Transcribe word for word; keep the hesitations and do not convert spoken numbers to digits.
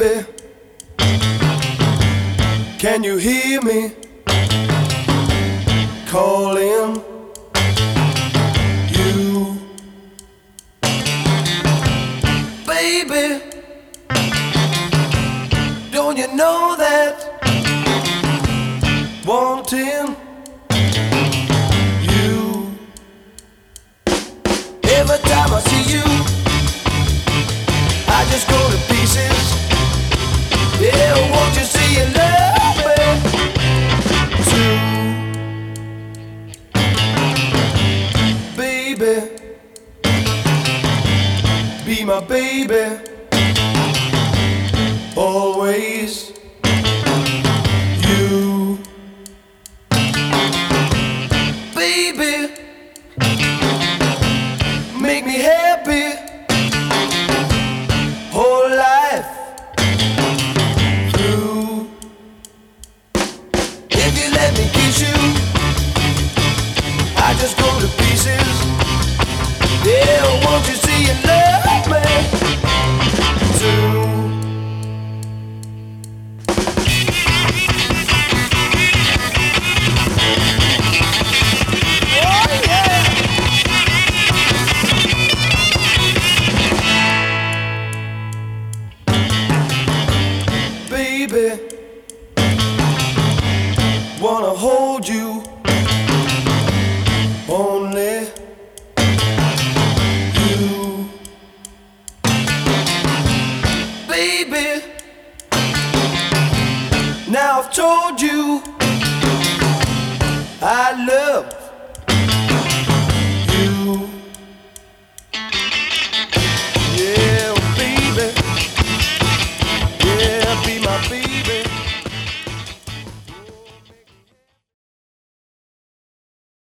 Baby, can you hear me calling you? Baby, don't you know that wanting you, every time I see you I just go to pieces. Yeah, won't you see you love me too? Baby, be my baby, always you. Baby, make me happy whole life through. If you let me kiss you, I just go to pieces. Yeah, won't you see you love me too? Baby, wanna hold you, only you. Baby, now I've told you I love you. Yeah, baby, yeah, be my baby.